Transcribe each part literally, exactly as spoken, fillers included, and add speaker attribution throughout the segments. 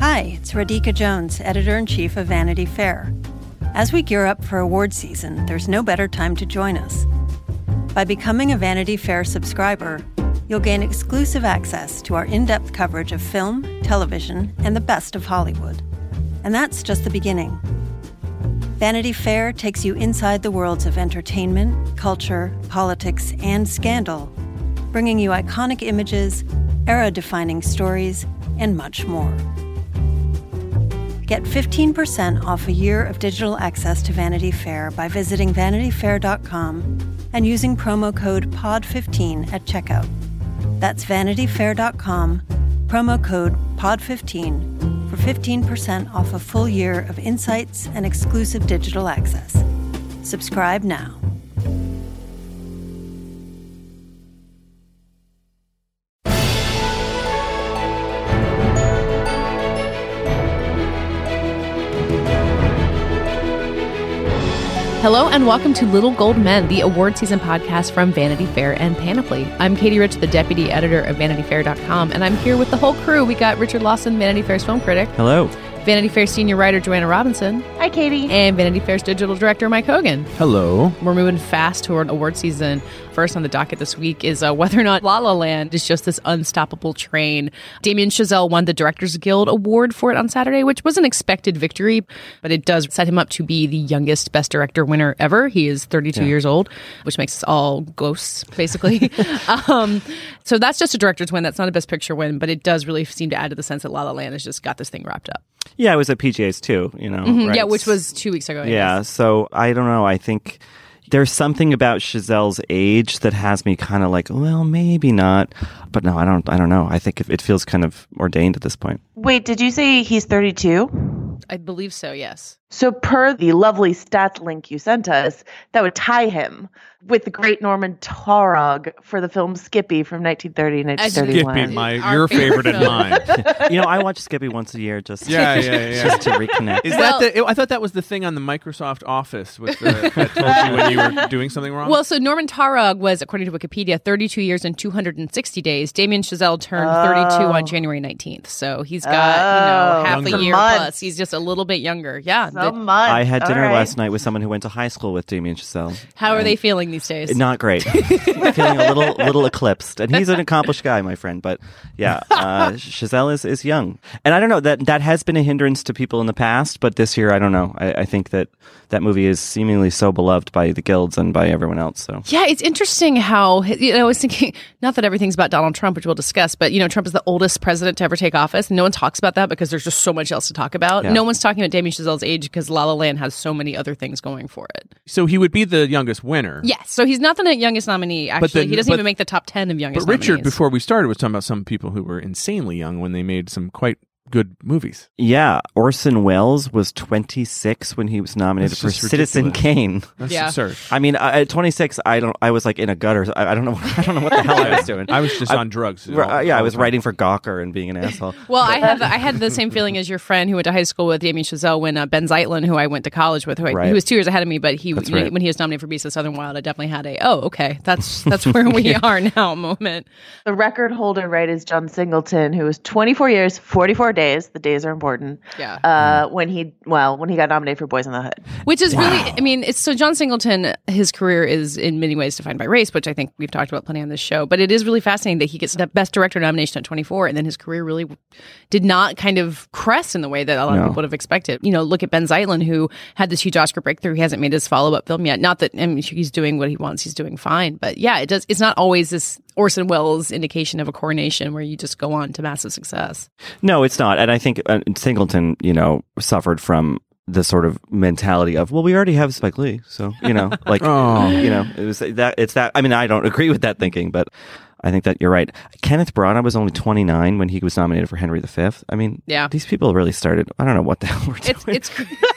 Speaker 1: Hi, it's Radhika Jones, Editor-in-Chief of Vanity Fair. As we gear up for award season, there's no better time to join us. By becoming a Vanity Fair subscriber, you'll gain exclusive access to our in-depth coverage of film, television, and the best of Hollywood. And that's just the beginning. Vanity Fair takes you inside the worlds of entertainment, culture, politics, and scandal, bringing you iconic images, era-defining stories, and much more. Get fifteen percent off a year of digital access to Vanity Fair by visiting vanity fair dot com and using promo code P O D fifteen at checkout. That's vanity fair dot com, promo code P O D fifteen for fifteen percent off a full year of insights and exclusive digital access. Subscribe now.
Speaker 2: Hello and welcome to Little Gold Men, the award season podcast from Vanity Fair and Panoply. I'm Katie Rich, the deputy editor of vanity fair dot com, and I'm here with the whole crew. We got Richard Lawson, Vanity Fair's film critic.
Speaker 3: Hello.
Speaker 2: Vanity Fair senior writer Joanna Robinson.
Speaker 4: Hi, Katie.
Speaker 2: And Vanity Fair's digital director Mike Hogan.
Speaker 5: Hello.
Speaker 2: We're moving fast toward award season. First on the docket this week is uh, whether or not La La Land is just this unstoppable train. Damien Chazelle won the Directors Guild Award for it on Saturday, which was an expected victory, but it does set him up to be the youngest Best Director winner ever. He is thirty-two yeah. years old, which makes us all ghosts, basically. um, so that's just a director's win. That's not a Best Picture win, but it does really seem to add to the sense that La La Land has just got this thing wrapped up.
Speaker 3: Yeah, it was at P G A's too, you know.
Speaker 2: Mm-hmm,
Speaker 3: right?
Speaker 2: Yeah, which was two weeks ago. I
Speaker 3: yeah,
Speaker 2: guess.
Speaker 3: So I don't know. I think there's something about Chazelle's age that has me kind of like, well, maybe not. But no, I don't. I don't know. I think it feels kind of ordained at this point.
Speaker 4: Wait, did you say he's thirty-two?
Speaker 2: I believe so, yes.
Speaker 4: So per the lovely stats link you sent us, that would tie him with the great Norman Taurog for the film Skippy from nineteen thirty, nineteen thirty-one.
Speaker 5: Skippy, my, your favorite and mine.
Speaker 3: You know, I watch Skippy once a year just,
Speaker 5: yeah, yeah, yeah.
Speaker 3: just to reconnect.
Speaker 5: Is
Speaker 2: well,
Speaker 5: that the, I thought that was the thing on the Microsoft Office with the, that told you when you were doing something wrong.
Speaker 2: Well, so Norman Taurog was, according to Wikipedia, thirty-two years and two hundred sixty days. Damien Chazelle turned
Speaker 4: oh.
Speaker 2: thirty-two on January nineteenth. So he's got,
Speaker 4: oh.
Speaker 2: you know, half
Speaker 5: Younger.
Speaker 2: a year
Speaker 4: Months.
Speaker 2: plus. He's just a little bit younger. Yeah.
Speaker 4: So
Speaker 2: The,
Speaker 4: much.
Speaker 3: I had dinner
Speaker 4: right.
Speaker 3: last night with someone who went to high school with Damien Chazelle.
Speaker 2: how are
Speaker 3: and
Speaker 2: they feeling these days?
Speaker 3: Not great. Feeling a little little eclipsed. And he's an accomplished guy, my friend. But yeah, uh, Chazelle is, is young. And I don't know, that that has been a hindrance to people in the past, but this year, I don't know. I, I think that that movie is seemingly so beloved by the guilds and by everyone else. So
Speaker 2: Yeah, it's interesting how, you know, I was thinking, not that everything's about Donald Trump, which we'll discuss, but, you know, Trump is the oldest president to ever take office. And no one talks about that because there's just so much else to talk about.
Speaker 3: Yeah.
Speaker 2: No one's talking about Damien Chazelle's age because La La Land has so many other things going for it.
Speaker 5: so he would be the youngest winner.
Speaker 2: Yes, so he's not the youngest nominee, actually.
Speaker 5: the-
Speaker 2: he doesn't
Speaker 5: but-
Speaker 2: even make the top ten of youngest
Speaker 5: But Richard,
Speaker 2: nominees.
Speaker 5: before we started, was talking about some people who were insanely young when they made some quite good movies.
Speaker 3: yeah, Orson Welles was twenty-six when he was nominated
Speaker 5: That's
Speaker 3: for
Speaker 5: just
Speaker 3: Citizen
Speaker 5: ridiculous.
Speaker 3: Kane.
Speaker 5: That's
Speaker 2: Yeah.
Speaker 5: absurd.
Speaker 3: I mean, I- at twenty-six, I don't. I was like in a gutter. I, I don't know. I don't know what the hell I was doing.
Speaker 5: I was just
Speaker 3: I-
Speaker 5: on drugs.
Speaker 3: Uh,
Speaker 5: all-
Speaker 3: yeah, I
Speaker 5: all
Speaker 3: was
Speaker 5: the time.
Speaker 3: writing for Gawker and being an asshole.
Speaker 2: Well, I have I had the same feeling as your friend who went to high school with Damien Chazelle when uh, Ben Zeitlin, who I went to college with, who I,
Speaker 3: Right.
Speaker 2: he was two years ahead of me, but he,
Speaker 3: That's
Speaker 2: you know,
Speaker 3: right.
Speaker 2: when he was nominated for Beast of Southern Wild, I definitely had a oh okay that's that's where we are now moment.
Speaker 4: The record holder, right, is John Singleton, who was twenty-four years, forty-four days. The days are important.
Speaker 2: Yeah.
Speaker 4: Uh, when he, well, when he got nominated for Boys in the Hood.
Speaker 2: Which is really, I mean, it's so John Singleton, his career is in many ways defined by race, which I think we've talked about plenty on this show. But it is really fascinating that he gets the Best Director nomination at twenty-four, and then his career really did not kind of crest in the way that a lot
Speaker 3: No.
Speaker 2: of people would have expected. You know, look at Ben Zeitlin, who had this huge Oscar breakthrough. He hasn't made his follow-up film yet. Not that I mean, he's doing what he wants; he's doing fine. But yeah, it does. It's not always this Orson Welles indication of a coronation where you just go on to massive success.
Speaker 3: No, it's not. And I think uh, Singleton, you know, suffered from the sort of mentality of, well, we already have Spike Lee, so you know, like,
Speaker 5: Oh.
Speaker 3: you know, it was that. It's that. I mean, I don't agree with that thinking, but I think that you're right. Kenneth Branagh was only twenty-nine when he was nominated for Henry the Fifth. I mean,
Speaker 2: Yeah.
Speaker 3: these people really started. I don't know what the hell we're doing.
Speaker 2: It's it's.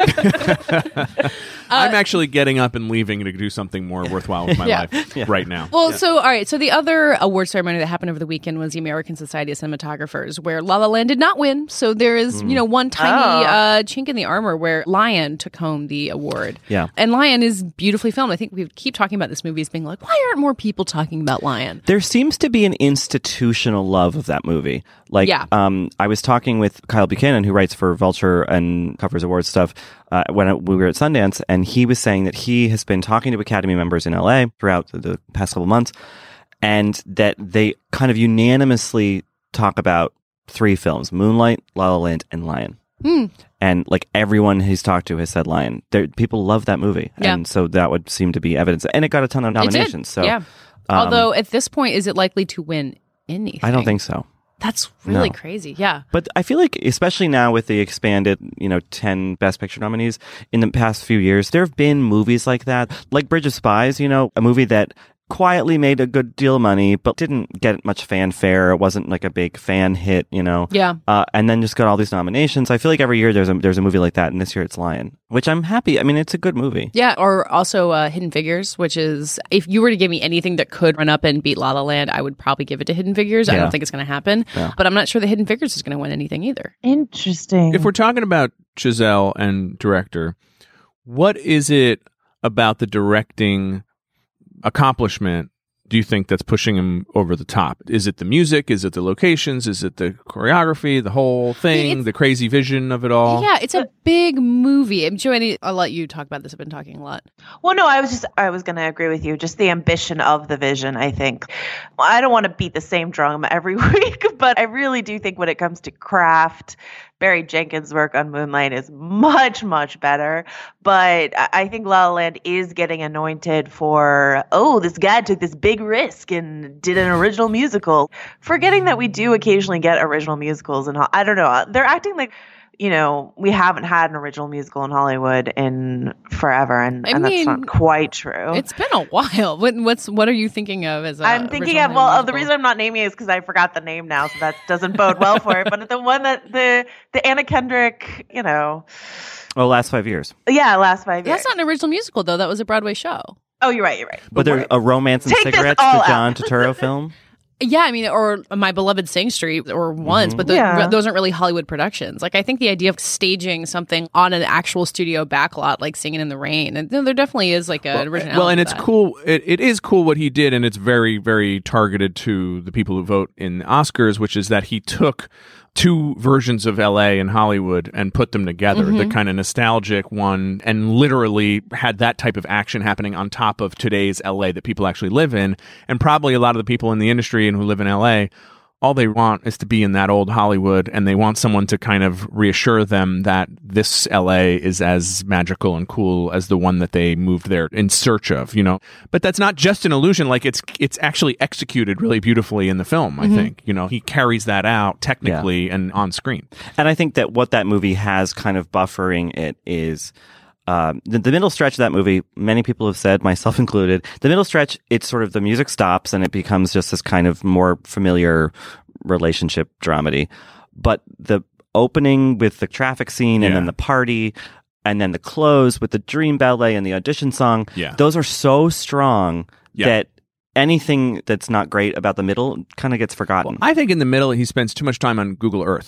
Speaker 5: I'm actually getting up and leaving to do something more worthwhile with my
Speaker 2: Yeah.
Speaker 5: life
Speaker 3: Yeah.
Speaker 5: right now.
Speaker 2: Well, so, all right. So the other award ceremony that happened over the weekend was the American Society of Cinematographers, where La La Land did not win. So there is, you know, one tiny
Speaker 4: Oh.
Speaker 2: uh, chink in the armor where Lion took home the award.
Speaker 3: Yeah.
Speaker 2: And Lion is beautifully filmed. I think we keep talking about this movie as being like, why aren't more people talking about Lion?
Speaker 3: There seems to be an institutional love of that movie. Like,
Speaker 2: Yeah.
Speaker 3: um, I was talking with Kyle Buchanan, who writes for Vulture and covers awards stuff, uh, when I, we were at Sundance, and he was saying that he has been talking to Academy members in L A throughout the, the past couple months, and that they kind of unanimously talk about three films: Moonlight, La La Land, and Lion.
Speaker 2: Hmm.
Speaker 3: And like everyone he's talked to has said Lion. There, people love that movie,
Speaker 2: Yeah.
Speaker 3: and so that would seem to be evidence. And it got a ton of
Speaker 2: It did.
Speaker 3: nominations. So,
Speaker 2: yeah.
Speaker 3: um,
Speaker 2: Although at this point, is it likely to win anything?
Speaker 3: I don't think so.
Speaker 2: That's really
Speaker 3: No.
Speaker 2: crazy. Yeah.
Speaker 3: But I feel like, especially now with the expanded, you know, ten Best Picture nominees in the past few years, there have been movies like that, like Bridge of Spies, you know, a movie that quietly made a good deal of money, but didn't get much fanfare. It wasn't like a big fan hit, you know.
Speaker 2: Yeah.
Speaker 3: Uh, and then just got all these nominations. I feel like every year there's a there's a movie like that, and this year it's Lion, which I'm happy. I mean, it's a good movie.
Speaker 2: Yeah, or also uh, Hidden Figures, which is, if you were to give me anything that could run up and beat La La Land, I would probably give it to Hidden Figures. I
Speaker 3: Yeah.
Speaker 2: don't think it's going to happen,
Speaker 3: Yeah.
Speaker 2: but I'm not sure that Hidden Figures is going to win anything either.
Speaker 4: Interesting.
Speaker 5: If we're talking about Chazelle and director, what is it about the directing accomplishment do you think that's pushing him over the top? Is it the music? Is it the locations? Is it the choreography? The whole thing?
Speaker 2: It's-
Speaker 5: the crazy vision of it all?
Speaker 2: Yeah, it's a big movie. I'm Joanne, I'll let you talk about this. I've been talking a lot.
Speaker 4: Well, no, I was just, I was going to agree with you. Just the ambition of the vision, I think. Well, I don't want to beat the same drum every week, but I really do think when it comes to craft, Barry Jenkins' work on Moonlight is much, much better. But I I think La La Land is getting anointed for, oh, this guy took this big risk and did an original musical. Forgetting that we do occasionally get original musicals. And I don't know. They're acting like, you know, we haven't had an original musical in Hollywood in forever, and,
Speaker 2: I
Speaker 4: and
Speaker 2: mean,
Speaker 4: that's not quite true.
Speaker 2: It's been a while. What, what's what are you thinking of as a
Speaker 4: I'm thinking
Speaker 2: original
Speaker 4: of, well,
Speaker 2: musical?
Speaker 4: the reason I'm not naming it is because I forgot the name now, so that doesn't bode well for it. But the one that the the Anna Kendrick, you know,
Speaker 3: Oh, last five years.
Speaker 4: yeah, last five years.
Speaker 2: That's not an original musical, though. That was a Broadway show.
Speaker 4: Oh, you're right. You're right.
Speaker 3: But there's a Romance and
Speaker 4: Take this
Speaker 3: Cigarettes,
Speaker 4: all
Speaker 3: the
Speaker 4: out.
Speaker 3: John Turturro film.
Speaker 2: Yeah, I mean, or My Beloved Sing Street, or once, but the,
Speaker 4: Yeah.
Speaker 2: those aren't really Hollywood productions. Like, I think the idea of staging something on an actual studio backlot, like Singing in the Rain, and there definitely is like an originality.
Speaker 5: Well, and
Speaker 2: to
Speaker 5: it's
Speaker 2: that.
Speaker 5: cool. It, it is cool what he did, and it's very, very targeted to the people who vote in the Oscars, which is that he took two versions of L A and Hollywood and put them together,
Speaker 2: Mm-hmm.
Speaker 5: the kind of nostalgic one, and literally had that type of action happening on top of today's L A that people actually live in. And probably a lot of the people in the industry and who live in L A, all they want is to be in that old Hollywood, and they want someone to kind of reassure them that this L A is as magical and cool as the one that they moved there in search of, you know. But that's not just an illusion. Like, it's it's actually executed really beautifully in the film, I think. You know, he carries that out technically and on screen.
Speaker 3: And I think that what that movie has kind of buffering it is um, the, the middle stretch of that movie. Many people have said, myself included, the middle stretch, it's sort of the music stops and it becomes just this kind of more familiar relationship dramedy. But the opening with the traffic scene and
Speaker 5: Yeah.
Speaker 3: then the party and then the close with the dream ballet and the audition song,
Speaker 5: Yeah.
Speaker 3: those are so strong
Speaker 5: Yeah.
Speaker 3: that anything that's not great about the middle kind of gets forgotten.
Speaker 5: I think in the middle, he spends too much time on Google Earth.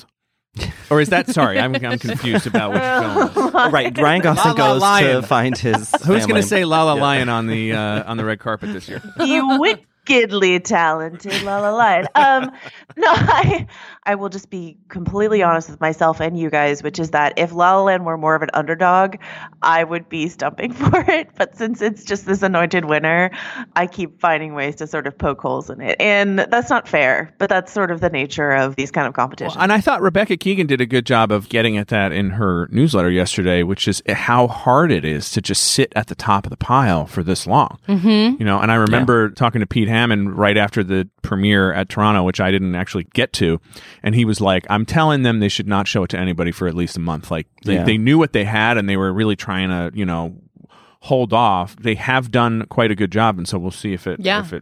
Speaker 5: Or is that, sorry, I'm, I'm confused about which film.
Speaker 3: Right, Ryan Gosling
Speaker 5: La La
Speaker 3: goes
Speaker 5: Lion.
Speaker 3: to find his.
Speaker 5: Who's going
Speaker 3: family.
Speaker 5: to say La La Lion on the uh, on the red carpet this year?
Speaker 4: You wickedly talented La La Land. Um, no, I, I will just be completely honest with myself and you guys, which is that if La La Land were more of an underdog, I would be stumping for it. But since it's just this anointed winner, I keep finding ways to sort of poke holes in it. And that's not fair, but that's sort of the nature of these kind of competitions.
Speaker 5: And I thought Rebecca Keegan did a good job of getting at that in her newsletter yesterday, which is how hard it is to just sit at the top of the pile for this long. Mm-hmm. You know, and I remember talking to Pete Hammond right after the premiere at Toronto, which I didn't actually get to, and he was like, "I'm telling them they should not show it to anybody for at least a month. Like they,
Speaker 3: Yeah.
Speaker 5: they knew what they had, and they were really trying to, you know, hold off. They have done quite a good job, and so we'll see if it
Speaker 2: Yeah.
Speaker 5: if it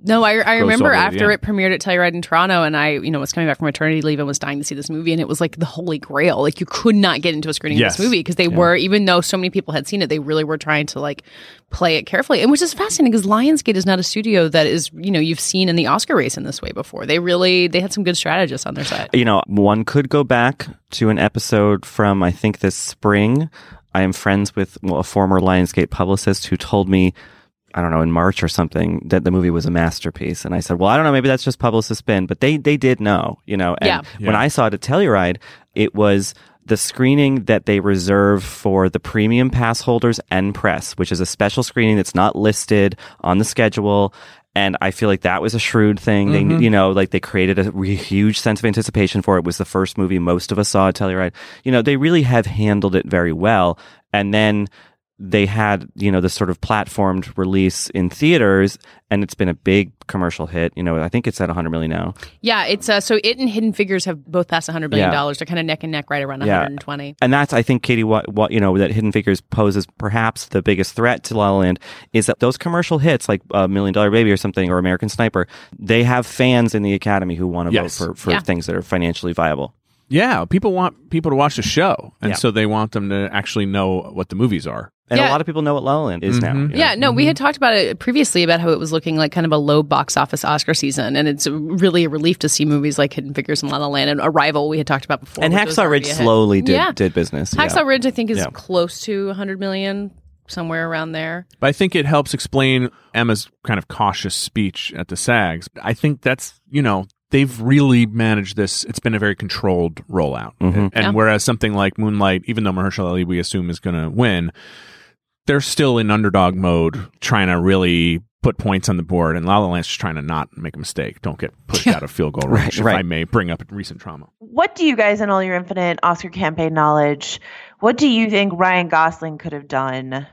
Speaker 2: No, I, I remember
Speaker 5: over,
Speaker 2: after
Speaker 5: yeah.
Speaker 2: it premiered at Telluride in Toronto, and I, you know, was coming back from maternity leave and was dying to see this movie, and it was like the holy grail. Like you could not get into a screening
Speaker 5: Yes.
Speaker 2: of this movie because they
Speaker 3: Yeah.
Speaker 2: were, even though so many people had seen it, they really were trying to like play it carefully, and which is fascinating because Lionsgate is not a studio that is, you know, you've seen in the Oscar race in this way before. They really they had some good strategists on their side.
Speaker 3: You know, one could go back to an episode from, I think, this spring. I am friends with well, a former Lionsgate publicist who told me, I don't know, in March or something, that the movie was a masterpiece. And I said, well, I don't know, maybe that's just publicist spin, but they, they did know, you know. And
Speaker 2: Yeah.
Speaker 3: when
Speaker 5: Yeah.
Speaker 3: I saw it at Telluride, it was the screening that they reserve for the premium pass holders and press, which is a special screening that's not listed on the schedule. And I feel like that was a shrewd thing.
Speaker 5: Mm-hmm.
Speaker 3: They, you know, like they created a re- huge sense of anticipation for it. It was the first movie most of us saw at Telluride. You know, they really have handled it very well. And then they had, you know, this sort of platformed release in theaters, and it's been a big commercial hit. You know, I think it's at one hundred million now.
Speaker 2: Yeah, it's uh, so it and Hidden Figures have both passed one hundred million dollars.
Speaker 3: Yeah.
Speaker 2: They're kind of neck and neck, right around
Speaker 3: Yeah.
Speaker 2: one hundred twenty.
Speaker 3: And that's, I think, Katie, what, what, you know, that Hidden Figures poses perhaps the biggest threat to La La Land is that those commercial hits, like uh, Million Dollar Baby or something, or American Sniper, they have fans in the Academy who want to
Speaker 5: Yes.
Speaker 3: vote for, for
Speaker 2: Yeah.
Speaker 3: things that are financially viable.
Speaker 5: Yeah, people want people to watch the show, and
Speaker 3: Yeah.
Speaker 5: so they want them to actually know what the movies are.
Speaker 3: And
Speaker 2: Yeah.
Speaker 3: a lot of people know what La La Land is now.
Speaker 5: Mhm.
Speaker 3: you know?
Speaker 2: Yeah, no, we had talked about it previously about how it was looking like kind of a low box office Oscar season, and it's really a relief to see movies like Hidden Figures and La La Land and Arrival we had talked about before.
Speaker 3: And
Speaker 2: which was
Speaker 3: Hacksaw
Speaker 2: already
Speaker 3: Ridge
Speaker 2: a hit.
Speaker 3: slowly did,
Speaker 2: Yeah.
Speaker 3: did business.
Speaker 2: Hacksaw
Speaker 3: yeah.
Speaker 2: Ridge, I think, is
Speaker 3: Yeah.
Speaker 2: close to one hundred million, somewhere around there.
Speaker 5: But I think it helps explain Emma's kind of cautious speech at the SAGs. I think that's, you know, they've really managed this. It's been a very controlled rollout.
Speaker 3: Mhm.
Speaker 5: And
Speaker 2: Yeah.
Speaker 5: whereas something like Moonlight, even though Mahershala Ali we assume is going to win, they're still in underdog mode, trying to really put points on the board. And La La Land's just trying to not make a mistake. Don't get pushed out of field goal range,
Speaker 3: Right,
Speaker 5: if
Speaker 3: right.
Speaker 5: I may bring up recent trauma.
Speaker 4: What do you guys, in all your infinite Oscar campaign knowledge, what do you think Ryan Gosling could have done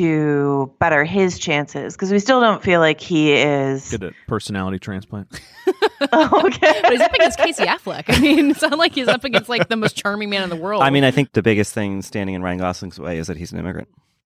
Speaker 4: to better his chances? Because we still don't feel like he is.
Speaker 5: Get a personality transplant.
Speaker 4: Okay.
Speaker 2: But he's up against Casey Affleck. I mean, it's not like he's up against like the most charming man in the world.
Speaker 3: I mean, I think the biggest thing standing in Ryan Gosling's way is that he's an immigrant.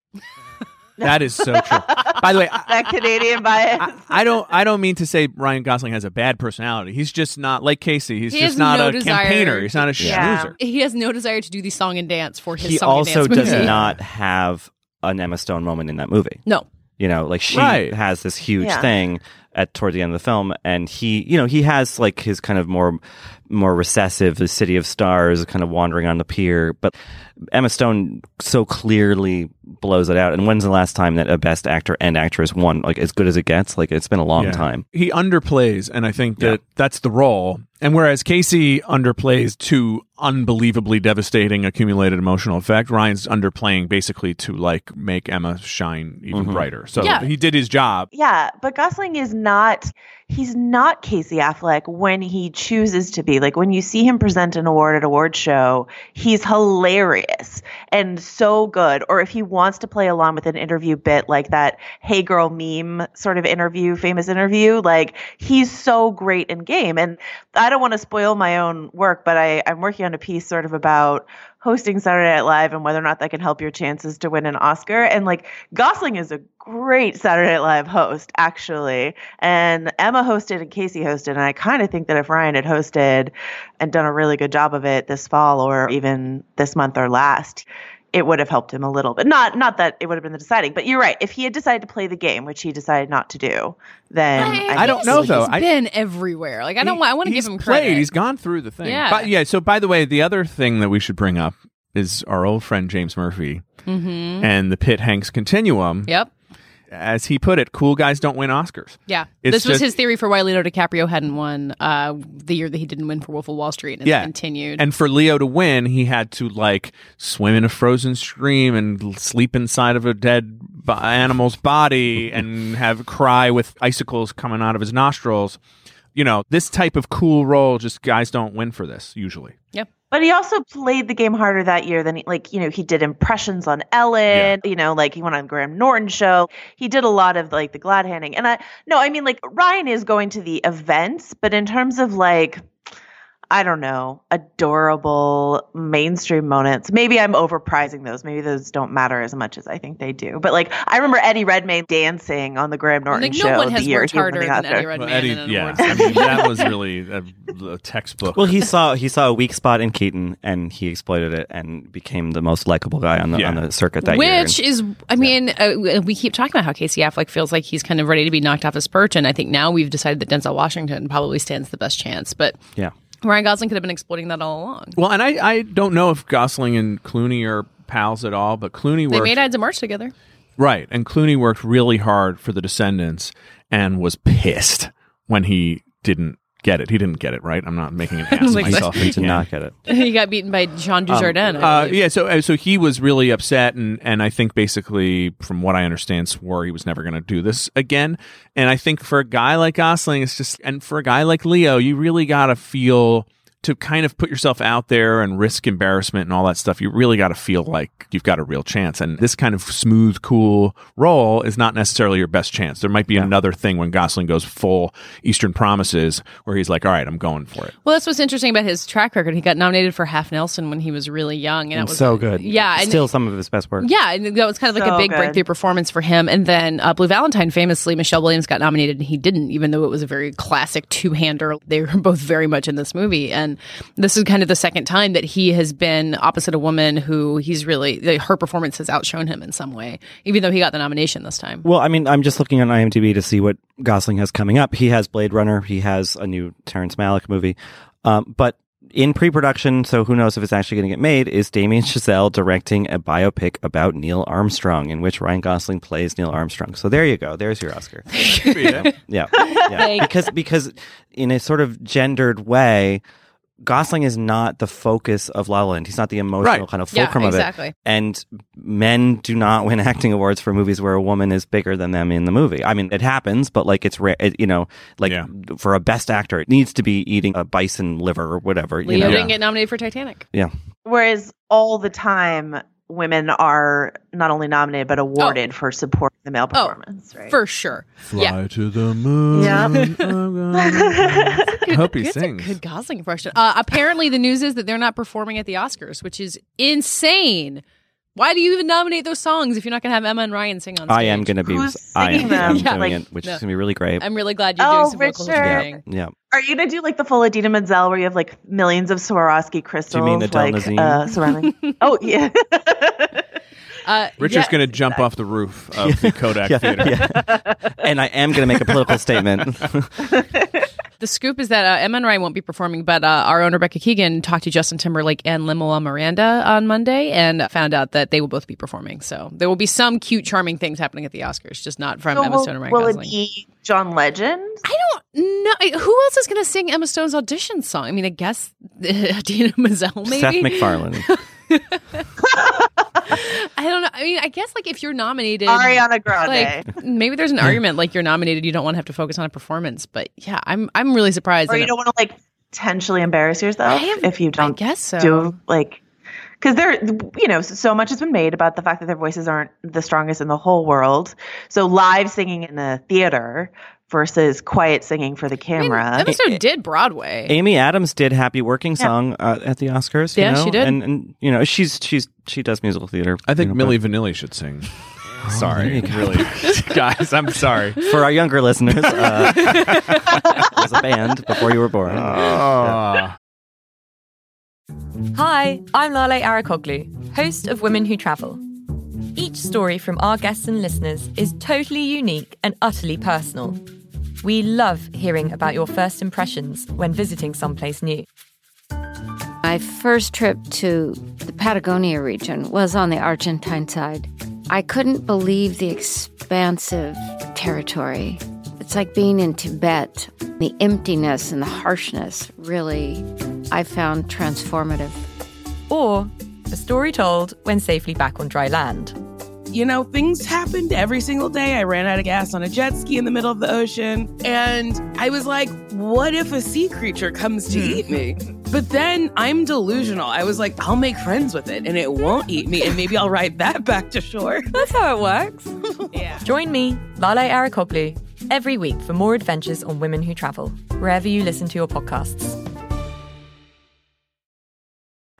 Speaker 5: That is so true. By the way, I,
Speaker 4: That Canadian bias.
Speaker 5: I, I don't. I don't mean to say Ryan Gosling has a bad personality. He's just not like Casey. He's
Speaker 2: He
Speaker 5: just
Speaker 2: has
Speaker 5: not
Speaker 2: no
Speaker 5: a
Speaker 2: desire
Speaker 5: campaigner. He's not a
Speaker 4: Yeah.
Speaker 5: schmoozer.
Speaker 2: he has no desire to do the song and dance for his
Speaker 3: He
Speaker 2: song
Speaker 3: also
Speaker 2: and dance
Speaker 3: does
Speaker 2: movie.
Speaker 3: not have an Emma Stone moment in that movie.
Speaker 2: No.
Speaker 3: You know, like she
Speaker 5: Right.
Speaker 3: has this huge
Speaker 4: Yeah.
Speaker 3: thing at toward the end of the film, and he, you know, he has like his kind of more, more recessive, the City of Stars, kind of wandering on the pier. But Emma Stone so clearly blows it out. And when's the last time that a Best Actor and Actress won like as good as it gets? Like it's been a long
Speaker 5: Yeah.
Speaker 3: time.
Speaker 5: He underplays, and I think that
Speaker 3: Yeah.
Speaker 5: that's the role. And whereas Casey underplays to unbelievably devastating accumulated emotional effect, Ryan's underplaying basically to like make Emma shine even
Speaker 3: Mhm.
Speaker 5: brighter. So
Speaker 2: Yeah.
Speaker 5: he did his job.
Speaker 4: Yeah, but Gosling is not, he's not Casey Affleck when he chooses to be. Like when you see him present an award at award show, he's hilarious and so good. Or if he wants to play along with an interview bit like that Hey Girl meme sort of interview, famous interview, like he's so great in game. And I don't want to spoil my own work, but I, I'm working on a piece sort of about hosting Saturday Night Live and whether or not that can help your chances to win an Oscar. And like Gosling is a great Saturday Night Live host, actually. And Emma hosted and Casey hosted. And I kind of think that if Ryan had hosted and done a really good job of it this fall or even this month or last, it would have helped him a little bit. Not not that it would have been the deciding, but you're right. If he had decided to play the game, which he decided not to do, then
Speaker 2: I,
Speaker 5: I don't
Speaker 2: guess
Speaker 5: know,
Speaker 2: he's
Speaker 5: though. I-
Speaker 2: been everywhere. Like I don't.
Speaker 5: He-
Speaker 2: want I want to give
Speaker 5: he's
Speaker 2: him
Speaker 5: played.
Speaker 2: credit.
Speaker 5: He's gone through the thing.
Speaker 2: Yeah.
Speaker 5: But yeah. So by the way, the other thing that we should bring up is our old friend James Murphy
Speaker 2: Mm-hmm.
Speaker 5: and the Pitt Hanks continuum.
Speaker 2: Yep.
Speaker 5: As he put it, cool guys don't win Oscars.
Speaker 2: Yeah.
Speaker 5: It's
Speaker 2: this was
Speaker 5: just-
Speaker 2: his theory for why Leonardo DiCaprio hadn't won uh, the year that he didn't win for Wolf of Wall Street. And
Speaker 5: Yeah.
Speaker 2: it's continued.
Speaker 5: And for Leo to win, he had to like swim in a frozen stream and l- sleep inside of a dead b- animal's body and have cry with icicles coming out of his nostrils. You know, this type of cool role, just guys don't win for this usually.
Speaker 2: yep.
Speaker 4: But he also played the game harder that year than he, like, you know, he did impressions on Ellen, you know, like he went on Graham Norton's show. He did a lot of like the glad handing. And I, no, I mean, like Ryan is going to the events, but in terms of like, I don't know, adorable mainstream moments. Maybe I'm overprizing those. Maybe those don't matter as much as I think they do. But like, I remember Eddie Redmayne dancing on the Graham Norton
Speaker 2: like,
Speaker 4: show.
Speaker 2: No one has
Speaker 4: the year
Speaker 2: worked
Speaker 4: he won
Speaker 2: harder
Speaker 4: the
Speaker 2: than
Speaker 4: Oscar.
Speaker 2: Eddie Redmayne
Speaker 5: Well, Eddie,
Speaker 2: in an
Speaker 5: yeah,
Speaker 2: awards
Speaker 5: I mean,
Speaker 2: ceremony.
Speaker 5: that was really a, a textbook.
Speaker 3: Well, he saw he saw a weak spot in Keaton, and he exploited it and became the most likable guy on the
Speaker 5: Yeah.
Speaker 3: on the circuit that year.
Speaker 2: Which is, I mean, uh, we keep talking about how Casey Affleck feels like he's kind of ready to be knocked off his perch, and I think now we've decided that Denzel Washington probably stands the best chance. But
Speaker 3: Yeah.
Speaker 2: Ryan Gosling could have been exploiting that all along.
Speaker 5: Well, and I, I don't know if Gosling and Clooney are pals at all, but Clooney
Speaker 2: They
Speaker 5: worked
Speaker 2: made Ides of March together.
Speaker 5: right, and Clooney worked really hard for The Descendants and was pissed when he didn't get it. He didn't get it, right? I'm not making an ass of
Speaker 2: Like,
Speaker 5: myself.
Speaker 3: He did
Speaker 5: Yeah.
Speaker 3: not get it.
Speaker 2: He got beaten by Jean Dujardin. I
Speaker 5: Uh,
Speaker 2: believe.
Speaker 5: yeah, so uh, so he was really upset, and, and I think basically, from what I understand, swore he was never going to do this again. And I think for a guy like Gosling, it's just, and for a guy like Leo, you really got to feel to kind of put yourself out there and risk embarrassment and all that stuff. You really got to feel like you've got a real chance. And this kind of smooth, cool role is not necessarily your best chance. There might be
Speaker 3: Yeah.
Speaker 5: another thing when Gosling goes full Eastern Promises, where he's like, all right, I'm going for it.
Speaker 2: Well, that's what's interesting about his track record. He got nominated for Half Nelson when he was really young, and it was
Speaker 3: So good.
Speaker 2: Yeah, and
Speaker 3: Still some of his best work.
Speaker 2: Yeah, and that was kind of like
Speaker 4: So
Speaker 2: a big
Speaker 4: good.
Speaker 2: breakthrough performance for him. And then uh, Blue Valentine, famously, Michelle Williams got nominated and he didn't, even though it was a very classic two-hander. They were both very much in this movie. And this is kind of the second time that he has been opposite a woman who he's really, her performance has outshone him in some way, even though he got the nomination this time.
Speaker 3: Well, I mean, I'm just looking on IMDb to see what Gosling has coming up. He has Blade Runner. He has a new Terrence Malick movie. Um, but in pre-production, so who knows if it's actually going to get made, is Damien Chazelle directing a biopic about Neil Armstrong, in which Ryan Gosling plays Neil Armstrong. So there you go. There's your Oscar. Yeah. Yeah. yeah. Because, because in a sort of gendered way, Gosling is not the focus of La La Land. He's not the emotional
Speaker 5: Right.
Speaker 3: kind of
Speaker 2: Yeah,
Speaker 3: fulcrum
Speaker 2: exactly.
Speaker 3: of it. And men do not win acting awards for movies where a woman is bigger than them in the movie. I mean, it happens, but like it's rare. It, you know, like
Speaker 5: Yeah.
Speaker 3: for a best actor, it needs to be eating a bison liver or whatever. You
Speaker 2: Leo
Speaker 3: know?
Speaker 2: didn't get nominated for Titanic.
Speaker 3: Yeah.
Speaker 4: Whereas all the time, women are not only nominated but awarded for supporting the male
Speaker 2: Oh,
Speaker 4: performance, right?
Speaker 2: For sure.
Speaker 5: Fly
Speaker 2: Yeah.
Speaker 5: to the moon.
Speaker 4: Yeah.
Speaker 5: I hope he
Speaker 2: That's
Speaker 5: sings.
Speaker 2: a good Gosling impression. Uh, apparently, the news is that they're not performing at the Oscars, which is insane. Why do you even nominate those songs if you're not going to have Emma and Ryan sing on stage?
Speaker 3: I am going to be.
Speaker 4: Who's
Speaker 3: I am,
Speaker 4: singing them?
Speaker 3: I'm
Speaker 2: Yeah,
Speaker 3: doing
Speaker 2: like-
Speaker 3: it, which
Speaker 2: no.
Speaker 3: is going to be really great.
Speaker 2: I'm really glad you're
Speaker 4: Oh,
Speaker 2: doing some vocal
Speaker 4: Richard.
Speaker 2: hosting.
Speaker 3: yeah.
Speaker 4: Are you gonna do like the full Adina Menzel where you have like millions of Swarovski crystals
Speaker 3: mean Adele
Speaker 4: like
Speaker 3: Nazim?
Speaker 4: uh, surrounding? Oh yeah.
Speaker 2: Uh,
Speaker 5: Richard's
Speaker 2: yeah.
Speaker 5: going to jump off the roof of the Kodak
Speaker 3: Yeah,
Speaker 5: Theater.
Speaker 3: yeah. And I am going to make a political statement.
Speaker 2: The scoop is that uh, Emma and Ryan won't be performing, but uh, our own Rebecca Keegan talked to Justin Timberlake and Lin-Manuel Miranda on Monday and found out that they will both be performing. So there will be some cute, charming things happening at the Oscars, just not from
Speaker 4: So
Speaker 2: Emma
Speaker 4: will,
Speaker 2: Stone and Ryan
Speaker 4: will it
Speaker 2: Gosling.
Speaker 4: be John Legend?
Speaker 2: I don't know. Who else is going to sing Emma Stone's audition song? I mean, I guess Dina Menzel, maybe.
Speaker 3: Seth MacFarlane.
Speaker 2: I don't know. I mean, I guess like if you're nominated,
Speaker 4: Ariana Grande.
Speaker 2: like maybe there's an argument like you're nominated, you don't want to have to focus on a performance. But yeah, I'm I'm really surprised.
Speaker 4: or
Speaker 2: that
Speaker 4: you
Speaker 2: it-
Speaker 4: don't want to like potentially embarrass yourself
Speaker 2: I am-
Speaker 4: if you
Speaker 2: I
Speaker 4: don't
Speaker 2: guess so.
Speaker 4: do like because there you know so much has been made about the fact that their voices aren't the strongest in the whole world. So live singing in a theater versus quiet singing for the
Speaker 2: I mean,
Speaker 4: camera.
Speaker 2: Emma Stone did Broadway.
Speaker 3: Amy Adams did "Happy Working Song" uh, at the Oscars. you
Speaker 2: Yeah,
Speaker 3: know?
Speaker 2: she did.
Speaker 3: and, and you know she's she's she does musical theater.
Speaker 5: I think
Speaker 3: you know,
Speaker 5: Milli Vanilli should sing. Sorry,
Speaker 3: there you go.
Speaker 5: really, guys. I'm sorry.
Speaker 3: but for our younger listeners, uh, it was a band before you were born.
Speaker 5: Oh.
Speaker 6: Hi, I'm Lale Arikoglu, host of Women Who Travel. Each story from our guests and listeners is totally unique and utterly personal. We love hearing about your first impressions when visiting someplace new.
Speaker 7: My first trip to the Patagonia region was on the Argentine side. I couldn't believe the expansive territory. It's like being in Tibet. The emptiness and the harshness really, I found transformative.
Speaker 6: Or a story told when safely back on dry land.
Speaker 8: You know, things happened every single day. I ran out of gas on a jet ski in the middle of the ocean. And I was like, what if a sea creature comes to eat me? But then I'm delusional. I was like, I'll make friends with it and it won't eat me. And maybe I'll ride that back to shore.
Speaker 6: That's how it works.
Speaker 8: Yeah.
Speaker 6: Join me, Lale Arikoglu, every week for more adventures on Women Who Travel, wherever you listen to your podcasts.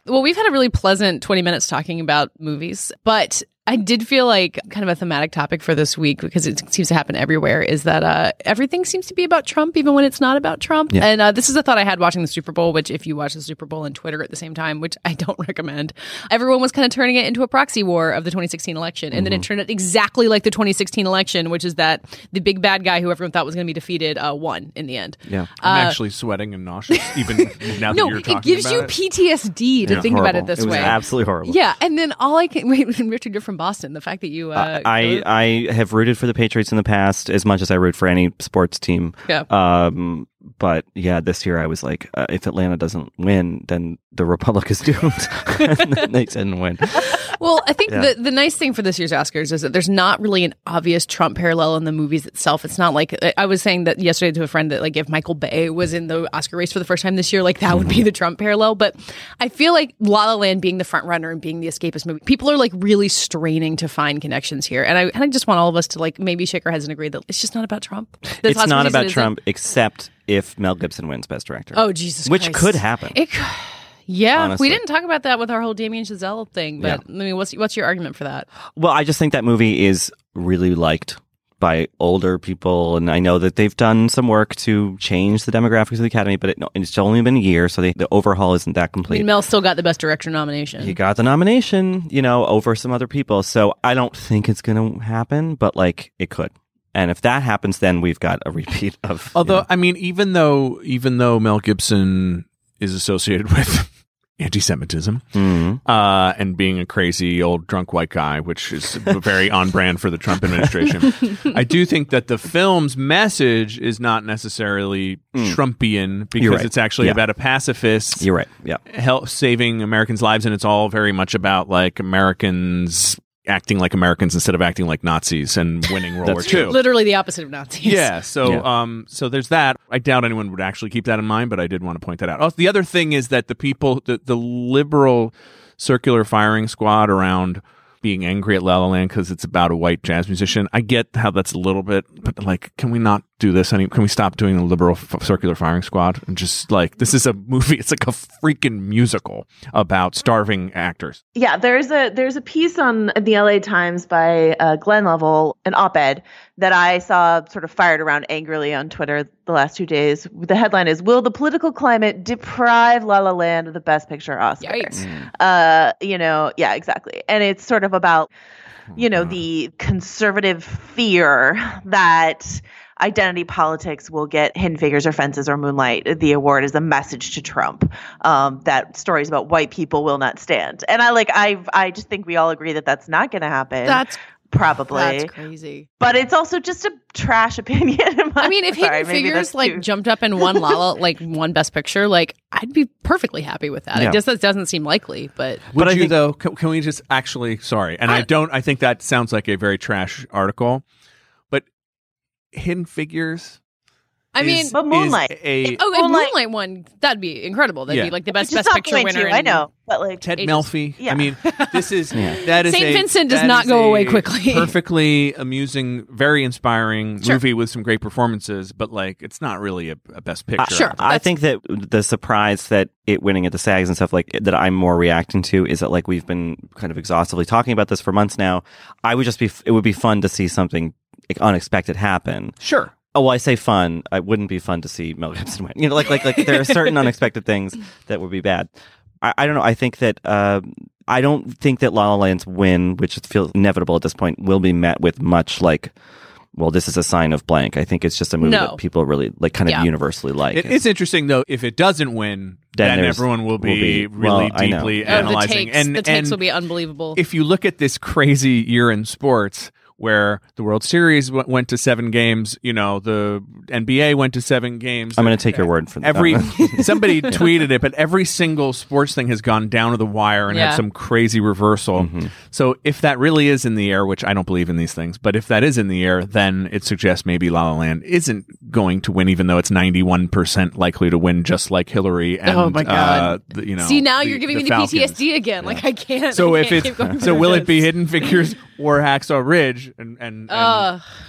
Speaker 2: Well, we've had a really pleasant twenty minutes talking about movies, but I did feel like kind of a thematic topic for this week, because it seems to happen everywhere, is that uh, everything seems to be about Trump, even when it's not about Trump.
Speaker 3: Yeah.
Speaker 2: And uh, this is a thought I had watching the Super Bowl, which if you watch the Super Bowl on Twitter at the same time, which I don't recommend, everyone was kind of turning it into a proxy war of the twenty sixteen election. And mm-hmm. then it turned out exactly like the twenty sixteen election, which is that the big bad guy who everyone thought was going to be defeated uh, won in the end.
Speaker 3: Yeah,
Speaker 5: I'm
Speaker 2: uh,
Speaker 5: actually sweating and nauseous, even now that
Speaker 2: no,
Speaker 5: you're talking
Speaker 2: it gives
Speaker 5: about
Speaker 2: you
Speaker 5: it.
Speaker 2: P T S D to
Speaker 3: Yeah,
Speaker 2: think
Speaker 3: horrible.
Speaker 2: about it this
Speaker 3: it was
Speaker 2: way.
Speaker 3: absolutely horrible.
Speaker 2: Yeah, and then all I can... Wait, Richard, you're from Boston. The fact that you... Uh,
Speaker 3: I, I have rooted for the Patriots in the past as much as I root for any sports team.
Speaker 2: Yeah.
Speaker 3: Um, but yeah, this year I was like, uh, if Atlanta doesn't win, then the Republic is doomed. And then they didn't win.
Speaker 2: Well, I think
Speaker 3: Yeah.
Speaker 2: the, the nice thing for this year's Oscars is that there's not really an obvious Trump parallel in the movies itself. It's not like, I was saying that yesterday to a friend that like if Michael Bay was in the Oscar race for the first time this year, like that would be the Trump parallel. But I feel like La La Land being the front runner and being the escapist movie, people are like really straining to find connections here. And I kind of just want all of us to like maybe shake our heads and agree that it's just not about Trump. This
Speaker 3: It's
Speaker 2: Oscar
Speaker 3: not
Speaker 2: season
Speaker 3: about
Speaker 2: isn't-
Speaker 3: Trump, except if Mel Gibson wins Best Director.
Speaker 2: Oh, Jesus
Speaker 3: Which
Speaker 2: Christ.
Speaker 3: could happen.
Speaker 2: It could. Yeah,
Speaker 3: Honestly.
Speaker 2: we didn't talk about that with our whole Damien Chazelle thing, but I mean, what's what's your argument for that?
Speaker 3: Well, I just think that movie is really liked by older people, and I know that they've done some work to change the demographics of the Academy, but it, no, it's only been a year, so they, the overhaul isn't that
Speaker 2: I
Speaker 3: complete.
Speaker 2: mean, Mel still got the Best Director nomination.
Speaker 3: He got the nomination, you know, over some other people, so I don't think it's going to happen, but like it could. And if that happens, then we've got a repeat of.
Speaker 5: Although,
Speaker 3: you know,
Speaker 5: I mean, even though even though Mel Gibson is associated with anti-Semitism
Speaker 3: mhm.
Speaker 5: uh, and being a crazy old drunk white guy, which is very on brand for the Trump administration, I do think that the film's message is not necessarily Trumpian, because
Speaker 3: right.
Speaker 5: it's actually
Speaker 3: Yeah.
Speaker 5: about a pacifist
Speaker 3: You're right. Yeah.
Speaker 5: help saving Americans' lives, and it's all very much about like Americans acting like Americans instead of acting like Nazis and winning World War
Speaker 3: That's
Speaker 5: Two.
Speaker 2: Literally the opposite of Nazis.
Speaker 5: Yeah, so
Speaker 3: Yeah.
Speaker 5: um, so there's that. I doubt anyone would actually keep that in mind, but I did want to point that out. Also, the other thing is that the people, the, the liberal circular firing squad around being angry at La La Land because it's about a white jazz musician. I get how that's a little bit, but like, can we not do this? Any? Can we stop doing the liberal f- circular firing squad and just like, this is a movie. It's like a freaking musical about starving actors.
Speaker 4: Yeah, there's a there's a piece on the L A Times by uh, Glenn Lovell, an op-ed that I saw sort of fired around angrily on Twitter the last two days. The headline is, "Will the political climate deprive La La Land of the Best Picture Oscar?"
Speaker 2: Yikes.
Speaker 4: Uh, you know, yeah, exactly. And it's sort of about, you know, the conservative fear that identity politics will get Hidden Figures or Fences or Moonlight the award as a message to Trump, um, that stories about white people will not stand. And I like, I I just think we all agree that that's not going to happen.
Speaker 2: That's
Speaker 4: probably.
Speaker 2: That's crazy.
Speaker 4: But it's also just a trash opinion.
Speaker 2: I mean, if
Speaker 4: Sorry,
Speaker 2: Hidden
Speaker 4: maybe
Speaker 2: Figures
Speaker 4: that's
Speaker 2: like
Speaker 4: too-
Speaker 2: jumped up and won La La, like one Best Picture, like I'd be perfectly happy with that.
Speaker 3: Yeah.
Speaker 2: It just that doesn't seem likely, but
Speaker 5: Would
Speaker 3: But I
Speaker 5: you
Speaker 3: think-
Speaker 5: though? Can, can we just actually? Sorry, and I,
Speaker 2: I-
Speaker 5: don't. I think that sounds like a very trash article, but Hidden Figures.
Speaker 2: I
Speaker 5: is-
Speaker 2: mean,
Speaker 4: But Moonlight.
Speaker 5: is a
Speaker 2: oh, if
Speaker 4: Moonlight-
Speaker 2: Moonlight won, that'd be incredible. That'd
Speaker 5: Yeah.
Speaker 2: be like the best
Speaker 4: Which is
Speaker 2: Best
Speaker 4: not
Speaker 2: Picture
Speaker 4: going
Speaker 2: winner.
Speaker 4: to, I
Speaker 2: in-
Speaker 4: know, but like
Speaker 5: Ted
Speaker 2: ages.
Speaker 5: Melfi.
Speaker 4: Yeah.
Speaker 5: I mean, this is that is
Speaker 2: Saint
Speaker 5: a-
Speaker 2: Vincent does
Speaker 5: that
Speaker 2: not
Speaker 5: is
Speaker 2: go
Speaker 5: a
Speaker 2: away quickly.
Speaker 5: Perfectly amusing, very inspiring
Speaker 2: Sure.
Speaker 5: movie with some great performances, but like it's not really a, a best picture.
Speaker 3: Uh,
Speaker 2: Sure.
Speaker 3: I
Speaker 2: That's-
Speaker 3: think that the surprise that it winning at the SAGs and stuff like that I'm more reacting to is that like we've been kind of exhaustively talking about this for months now. I would just be, it would be fun to see something like, unexpected happen.
Speaker 5: Sure.
Speaker 3: Oh, well, I say fun. It wouldn't be fun to see Mel Gibson win. You know, like like like there are certain unexpected things that would be bad. I, I don't know. I think that uh, I don't think that La La Land's win, which feels inevitable at this point, will be met with much like, well, this is a sign of blank. I think it's just a movie
Speaker 2: No.
Speaker 3: that people really like, kind of
Speaker 2: Yeah.
Speaker 3: universally like.
Speaker 5: It is interesting though. If it doesn't win,
Speaker 3: Then
Speaker 5: then,
Speaker 3: there's-
Speaker 5: everyone will be,
Speaker 3: will be-
Speaker 5: really
Speaker 3: well, I know.
Speaker 5: deeply
Speaker 2: Oh, the
Speaker 5: analyzing.
Speaker 2: takes,
Speaker 5: and
Speaker 2: the takes
Speaker 5: and
Speaker 2: will be unbelievable.
Speaker 5: if you look at this crazy year in sports, where the World Series w- went to seven games, you know, the N B A went to seven games.
Speaker 3: I'm going to take your word for that.
Speaker 5: Every somebody tweeted it, but every single sports thing has gone down to the wire and
Speaker 2: Yeah.
Speaker 5: had some crazy reversal.
Speaker 3: Mm-hmm.
Speaker 5: So if that really is in the air, which I don't believe in these things, but if that is in the air, then it suggests maybe La La Land isn't going to win, even though it's ninety-one percent likely to win, just like Hillary. And,
Speaker 2: Oh, my God.
Speaker 5: Uh, the, you know,
Speaker 2: See, now
Speaker 5: the-
Speaker 2: you're giving
Speaker 5: the
Speaker 2: me the P T S
Speaker 5: Falcons.
Speaker 2: D again. Like I can't.
Speaker 5: So
Speaker 2: I
Speaker 5: if
Speaker 2: can't
Speaker 5: it's
Speaker 2: keep going
Speaker 5: so,
Speaker 2: through
Speaker 5: will it be
Speaker 2: this.
Speaker 5: Hidden Figures or Hacksaw Ridge, and and, and
Speaker 2: Ugh.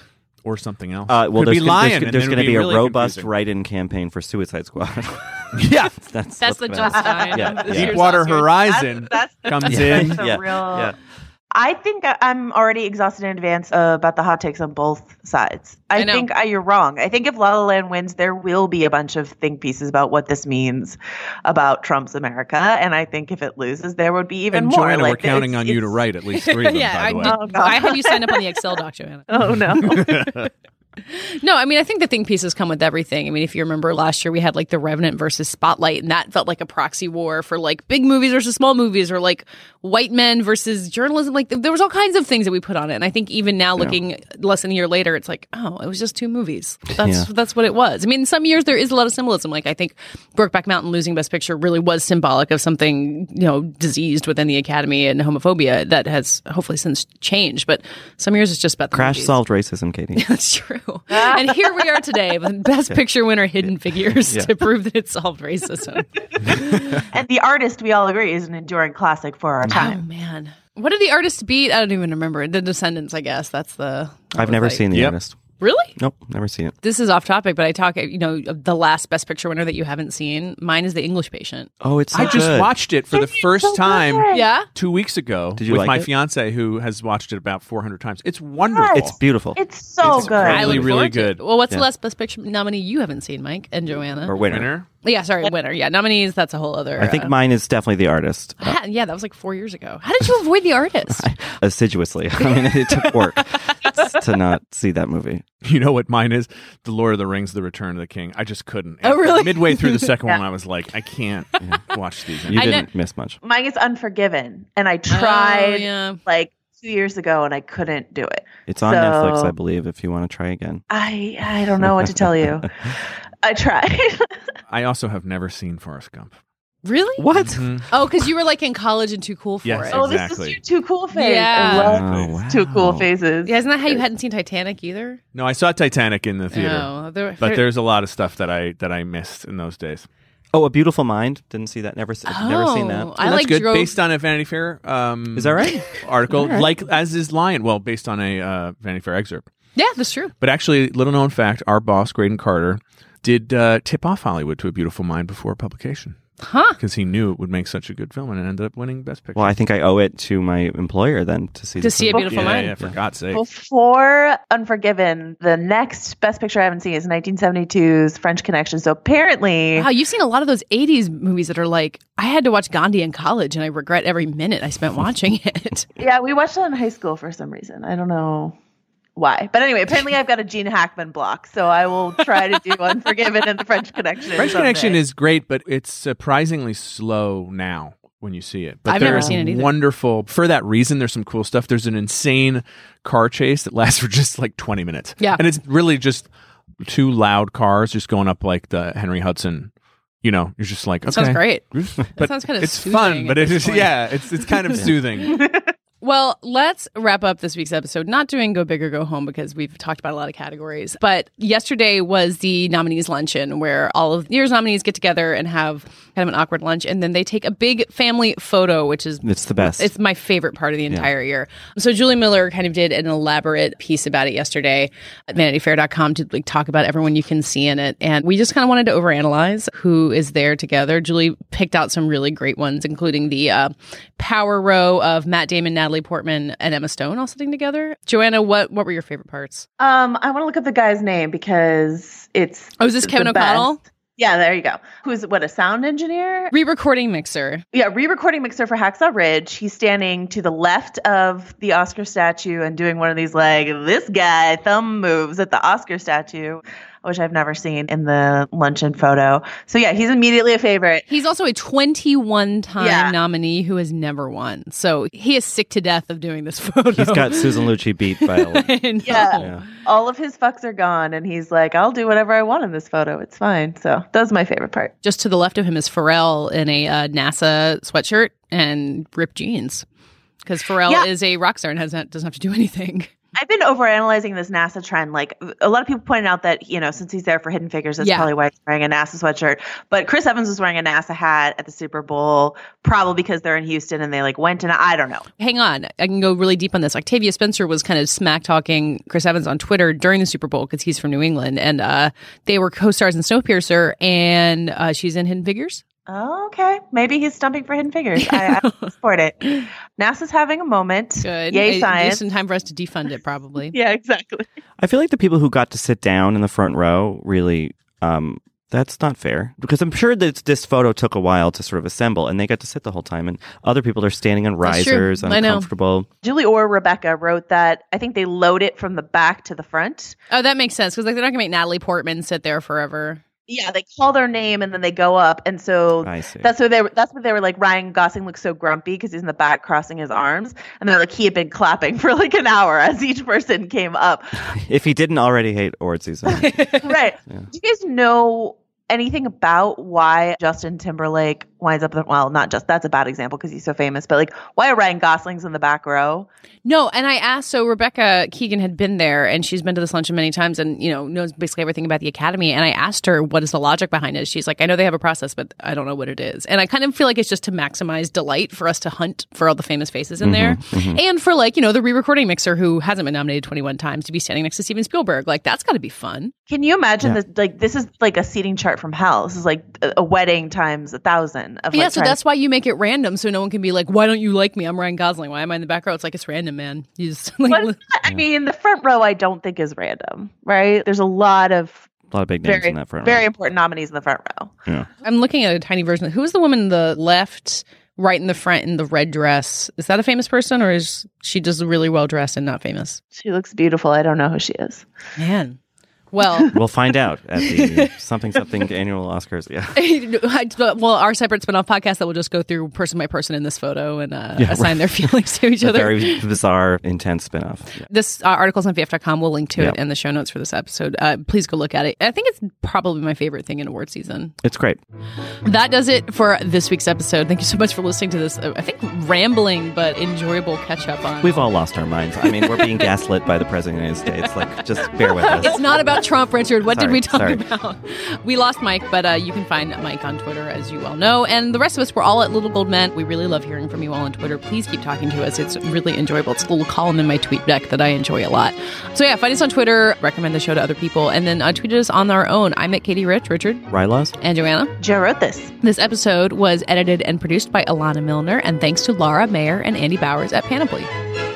Speaker 5: or something else.
Speaker 3: Uh, well,
Speaker 5: Could
Speaker 3: there's
Speaker 5: be
Speaker 3: gonna,
Speaker 5: Lion,
Speaker 3: there's,
Speaker 5: and
Speaker 3: there's
Speaker 5: then
Speaker 3: going
Speaker 5: it
Speaker 3: to
Speaker 5: would
Speaker 3: be a
Speaker 5: really
Speaker 3: robust
Speaker 5: confusing.
Speaker 3: write-in campaign for Suicide Squad.
Speaker 5: Yeah,
Speaker 3: that's
Speaker 2: That's the
Speaker 3: what's
Speaker 2: Jill
Speaker 3: been-
Speaker 2: Stein.
Speaker 3: Yeah,
Speaker 2: of this
Speaker 3: yeah.
Speaker 2: year's
Speaker 5: Deepwater
Speaker 2: Oscars.
Speaker 5: Horizon
Speaker 4: That's, that's
Speaker 5: comes
Speaker 3: Yeah.
Speaker 5: in.
Speaker 4: That's a
Speaker 3: Yeah,
Speaker 4: real.
Speaker 3: yeah.
Speaker 4: I think I- I'm already exhausted in advance uh, about the hot takes on both sides. I,
Speaker 2: I know.
Speaker 4: think uh, you're wrong. I think if La La Land wins, there will be a bunch of think pieces about what this means about Trump's America, and I think if it loses, there would be even
Speaker 5: And
Speaker 4: more.
Speaker 5: Joanna,
Speaker 4: like,
Speaker 5: we're counting
Speaker 4: it's-
Speaker 5: on you to
Speaker 4: it's-
Speaker 5: write at least three of them,
Speaker 2: yeah,
Speaker 5: by
Speaker 2: I,
Speaker 5: the way.
Speaker 2: did,
Speaker 4: Oh, God.
Speaker 2: I had you sign up on the Excel doc, Joanna.
Speaker 4: Oh no.
Speaker 2: No, I mean, I think the think pieces come with everything. I mean, if you remember last year, we had like The Revenant versus Spotlight, and that felt like a proxy war for like big movies versus small movies, or like white men versus journalism. Like there was all kinds of things that we put on it. And I think even now, looking less than a year later, it's like, oh, it was just two movies. That's
Speaker 3: Yeah.
Speaker 2: that's what it was. I mean, in some years there is a lot of symbolism. Like I think Brokeback Mountain losing Best Picture really was symbolic of something, you know, diseased within the Academy and homophobia that has hopefully since changed. But some years it's just about the
Speaker 3: Crash
Speaker 2: movies.
Speaker 3: solved racism, Katie.
Speaker 2: That's true. And here we are today, the Best Picture winner, Hidden Figures,
Speaker 3: Yeah.
Speaker 2: to prove that it solved racism.
Speaker 4: And The Artist, we all agree, is an enduring classic for our
Speaker 2: Oh
Speaker 4: time.
Speaker 2: man, what did the artist beat? I don't even remember. The Descendants, I guess. That's the. that
Speaker 3: I've
Speaker 2: was
Speaker 3: never
Speaker 2: like-
Speaker 3: seen The
Speaker 5: Yep.
Speaker 3: Artist.
Speaker 2: Really?
Speaker 3: Nope, never seen it.
Speaker 2: This is off topic, but I talk. You know, the last Best Picture winner that you haven't seen. Mine is The English Patient.
Speaker 3: Oh, it's so
Speaker 5: I just
Speaker 3: good.
Speaker 5: watched it for the first
Speaker 4: so
Speaker 5: time
Speaker 4: good.
Speaker 2: Yeah.
Speaker 5: two weeks ago
Speaker 3: Did you
Speaker 5: with
Speaker 3: like
Speaker 5: my
Speaker 3: it?
Speaker 5: fiance, who has watched it about four hundred times. It's wonderful.
Speaker 3: It's beautiful.
Speaker 4: It's so
Speaker 5: It's
Speaker 4: good.
Speaker 5: great.
Speaker 2: I
Speaker 5: Really,
Speaker 2: look
Speaker 5: really
Speaker 2: forward to
Speaker 5: good.
Speaker 2: it. Well, what's
Speaker 3: Yeah.
Speaker 2: the last Best Picture nominee you haven't seen, Mike and Joanna?
Speaker 3: or winner.
Speaker 5: winner.
Speaker 2: Yeah, sorry, winner. Yeah, nominees. That's a whole other.
Speaker 3: I think
Speaker 2: uh,
Speaker 3: mine is definitely The Artist. Uh,
Speaker 2: ha- yeah, that was like four years ago. How did you avoid The Artist?
Speaker 3: assiduously. I mean, it took work to not see that movie.
Speaker 5: You know what mine is? The Lord of the Rings, The Return of the King. I just couldn't.
Speaker 2: Oh, really?
Speaker 5: Midway through the second
Speaker 4: Yeah.
Speaker 5: one, I was like, I can't watch these.
Speaker 3: You
Speaker 2: I
Speaker 3: didn't miss much.
Speaker 4: Mine is Unforgiven, and I tried
Speaker 2: Oh, yeah.
Speaker 4: like two years ago, and I couldn't do it.
Speaker 3: It's on
Speaker 4: So-
Speaker 3: Netflix, I believe, if you want to try again.
Speaker 4: I I don't know what to tell you. I tried.
Speaker 5: I also have never seen Forrest Gump.
Speaker 2: Really?
Speaker 3: What?
Speaker 5: Mhm.
Speaker 2: Oh, because you were like in college and too cool for
Speaker 5: Yes,
Speaker 2: it.
Speaker 4: oh, this
Speaker 5: Exactly.
Speaker 4: is your two cool phase.
Speaker 2: Yeah.
Speaker 4: I love
Speaker 3: Oh, wow.
Speaker 4: two cool phases.
Speaker 2: Yeah, isn't that how you hadn't seen Titanic either?
Speaker 5: No, I saw Titanic in the theater,
Speaker 2: No, there,
Speaker 5: but
Speaker 2: there-
Speaker 5: there's a lot of stuff that I that I missed in those days.
Speaker 3: Oh, A Beautiful Mind. Didn't see that. Never, s- never seen that.
Speaker 2: Oh, I
Speaker 5: And that's
Speaker 2: like
Speaker 5: good.
Speaker 2: drove.
Speaker 5: Based on a Vanity Fair um,
Speaker 3: Is that right?
Speaker 5: article,
Speaker 3: All right.
Speaker 5: like as is Lion. Well, based on a uh, Vanity Fair excerpt.
Speaker 2: Yeah, that's true.
Speaker 5: But actually, little known fact: our boss, Graydon Carter, did uh, tip off Hollywood to A Beautiful Mind before publication
Speaker 2: Huh?
Speaker 5: because he knew it would make such a good film, and it ended up winning Best Picture.
Speaker 3: Well, I think I owe it to my employer then to see
Speaker 2: To
Speaker 3: this
Speaker 2: see A
Speaker 3: movie.
Speaker 2: Beautiful
Speaker 5: yeah,
Speaker 2: Mind.
Speaker 5: yeah, for God's sake.
Speaker 4: Before Unforgiven, the next best picture I haven't seen is nineteen seventy-two's French Connection. So apparently,
Speaker 2: Wow, you've seen a lot of those eighties movies that are like, I had to watch Gandhi in college and I regret every minute I spent watching it.
Speaker 4: yeah, we watched it in high school for some reason. I don't know why. But anyway, apparently I've got a Gene Hackman block. So I will try to do Unforgiven and the French Connection.
Speaker 5: French
Speaker 4: someday.
Speaker 5: Connection is great, but it's surprisingly slow now when you see it. But
Speaker 2: I've never
Speaker 5: there's
Speaker 2: seen it either.
Speaker 5: Wonderful. For that reason, there's some cool stuff. There's an insane car chase that lasts for just like twenty minutes.
Speaker 2: Yeah.
Speaker 5: And it's really just two loud cars just going up like the Henry Hudson. You know, you're just like, okay.
Speaker 2: Sounds great.
Speaker 5: But
Speaker 2: sounds kind of
Speaker 5: it's
Speaker 2: soothing
Speaker 5: fun,
Speaker 2: at
Speaker 5: but it
Speaker 2: this
Speaker 5: is,
Speaker 2: point.
Speaker 5: yeah, it's it's kind of soothing.
Speaker 2: Well, let's wrap up this week's episode. Not doing Go Big or Go Home because we've talked about a lot of categories. But yesterday was the nominees luncheon where all of the year's nominees get together and have kind of an awkward lunch. And then they take a big family photo, which is
Speaker 3: It's the best.
Speaker 2: It's my favorite part of the entire year. So Julie Miller kind of did an elaborate piece about it yesterday at vanity fair dot com to like talk about everyone you can see in it. And we just kind of wanted to overanalyze who is there together. Julie picked out some really great ones, including the uh, power row of Matt Damon, Natalie Portman, and Emma Stone all sitting together. Joanna, what what were your favorite parts?
Speaker 4: Um, I want to look up the guy's name because it's.
Speaker 2: Oh, is this Kevin
Speaker 4: the
Speaker 2: O'Connell?
Speaker 4: best. Yeah, there you go. Who's what, a sound engineer?
Speaker 2: Re-recording mixer.
Speaker 4: Yeah, re-recording mixer for Hacksaw Ridge. He's standing to the left of the Oscar statue and doing one of these like this guy thumb moves at the Oscar statue, which I've never seen in the luncheon photo. So yeah, he's immediately a favorite.
Speaker 2: He's also a twenty-one time
Speaker 4: Yeah.
Speaker 2: nominee who has never won. So he is sick to death of doing this photo.
Speaker 3: He's got Susan Lucci beat by a lot.
Speaker 2: I know.
Speaker 4: Yeah.
Speaker 3: Yeah.
Speaker 4: All of his fucks are gone, and he's like, I'll do whatever I want in this photo. It's fine. So that was my favorite part.
Speaker 2: Just to the left of him is Pharrell in a uh, NASA sweatshirt and ripped jeans. Because Pharrell
Speaker 4: Yeah.
Speaker 2: is a rock star and has not, doesn't have to do anything.
Speaker 4: I've been overanalyzing this NASA trend. Like a lot of people pointed out that, you know, since he's there for Hidden Figures, that's
Speaker 2: Yeah.
Speaker 4: probably why he's wearing a NASA sweatshirt. But Chris Evans was wearing a NASA hat at the Super Bowl, probably because they're in Houston and they like went and I don't know.
Speaker 2: Hang on. I can go really deep on this. Octavia Spencer was kind of smack talking Chris Evans on Twitter during the Super Bowl because he's from New England. And uh, they were co-stars in Snowpiercer, and uh, she's in Hidden Figures.
Speaker 4: Oh, okay. Maybe he's stumping for Hidden Figures. I, I support it. NASA's having a moment.
Speaker 2: Good.
Speaker 4: Yay,
Speaker 2: It-
Speaker 4: science.
Speaker 2: Just in time for us to defund it, probably.
Speaker 4: Yeah, exactly.
Speaker 3: I feel like the people who got to sit down in the front row really, um, that's not fair, because I'm sure that this photo took a while to sort of assemble, and they got to sit the whole time, and other people are standing on
Speaker 2: That's true.
Speaker 3: risers,
Speaker 2: I know.
Speaker 3: uncomfortable.
Speaker 4: Julie or Rebecca wrote that I think they load it from the back to the front.
Speaker 2: Oh, that makes sense because like they're not gonna make Natalie Portman sit there forever.
Speaker 4: Yeah, they call their name and then they go up, and so
Speaker 3: I see.
Speaker 4: that's what they were. That's what they were like. Ryan Gosling looks so grumpy because he's in the back crossing his arms, and they're like he had been clapping for like an hour as each person came up.
Speaker 3: If he didn't already hate award season.
Speaker 4: Right? Do you guys know anything about why Justin Timberlake winds up? Well, not just that's a bad example because he's so famous, but like why are Ryan Gosling's in the back row?
Speaker 2: No, and I asked, so Rebecca Keegan had been there and she's been to this luncheon many times and, you know, knows basically everything about the Academy. And I asked her, what is the logic behind it? She's like, I know they have a process, but I don't know what it is. And I kind of feel like it's just to maximize delight for us to hunt for all the famous faces in there. And for like, you know, the re-recording mixer who hasn't been nominated twenty-one times to be standing next to Steven Spielberg. Like, that's got to be fun.
Speaker 4: Can you imagine
Speaker 3: Yeah.
Speaker 4: this? Like this is like a seating chart from hell. This is like a, a wedding times a thousand. Of, like,
Speaker 2: Yeah, so
Speaker 4: trying to-
Speaker 2: that's why you make it random so no one can be like, why don't you like me? I'm Ryan Gosling. Why am I in the back row? It's like, it's random, man. You just like,
Speaker 4: But it's not- I mean, the front row I don't think is random, right? There's a lot of
Speaker 3: A lot of big names
Speaker 4: very
Speaker 3: in that front
Speaker 4: very
Speaker 3: row.
Speaker 4: important nominees in the front row.
Speaker 3: Yeah.
Speaker 2: I'm looking at a tiny version. Who is the woman in the left, right in the front in the red dress? Is that a famous person or is she just really well dressed and not famous?
Speaker 4: She looks beautiful. I don't know who she is.
Speaker 2: Man. Well,
Speaker 3: We'll find out at the something something annual Oscars. Yeah.
Speaker 2: well, our separate spin-off podcast that will just go through person by person in this photo and uh,
Speaker 3: Yeah,
Speaker 2: assign their feelings to each
Speaker 3: A
Speaker 2: other.
Speaker 3: very bizarre, intense spinoff. Yeah.
Speaker 2: This uh, article's on V F dot com. We'll link to it
Speaker 3: Yeah.
Speaker 2: in the show notes for this episode. Uh, please go look at it. I think it's probably my favorite thing in award season.
Speaker 3: It's great.
Speaker 2: That does it for this week's episode. Thank you so much for listening to this, uh, I think, rambling but enjoyable catch-up on...
Speaker 3: We've all lost our minds. I mean, we're being gaslit by the President of the United States. Like, just bear with us.
Speaker 2: It's not about Trump, Richard. What did
Speaker 3: Sorry,
Speaker 2: we talk
Speaker 3: sorry.
Speaker 2: about? We lost Mike, but uh, you can find Mike on Twitter, as you well know. And the rest of us, we're all at Little Gold Men. We really love hearing from you all on Twitter. Please keep talking to us. It's really enjoyable. It's a little column in my tweet deck that I enjoy a lot. So yeah, find us on Twitter. Recommend the show to other people. And then uh, tweet us on our own. I'm at Katie Rich, Richard,
Speaker 3: Rylost?
Speaker 2: and Joanna.
Speaker 4: Joe wrote this.
Speaker 2: This episode was edited and produced by Alana Milner. And thanks to Laura Mayer and Andy Bowers at Panoply.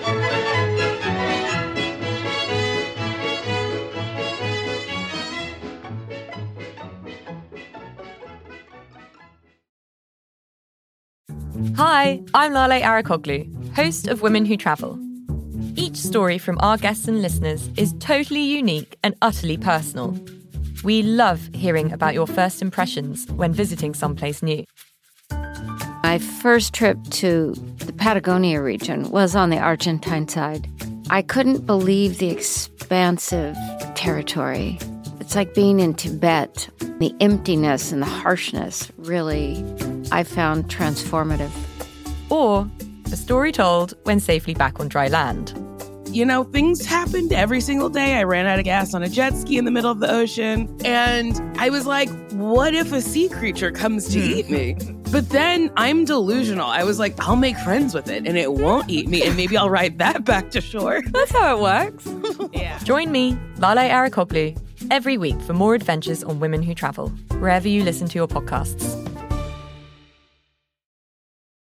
Speaker 6: Hi, I'm Lale Arakoglu, host of Women Who Travel. Each story from our guests and listeners is totally unique and utterly personal. We love hearing about your first impressions when visiting someplace new.
Speaker 7: My first trip to the Patagonia region was on the Argentine side. I couldn't believe the expansive territory. It's like being in Tibet. The emptiness and the harshness really, I found transformative.
Speaker 6: Or a story told when safely back on dry land.
Speaker 8: You know, things happened every single day. I ran out of gas on a jet ski in the middle of the ocean. And I was like, what if a sea creature comes to eat me? But then I'm delusional. I was like, I'll make friends with it and it won't eat me. And maybe I'll ride that back to shore.
Speaker 6: That's how it works.
Speaker 8: Yeah.
Speaker 6: Join me, Lale Arakoglu, every week for more adventures on Women Who Travel, wherever you listen to your podcasts.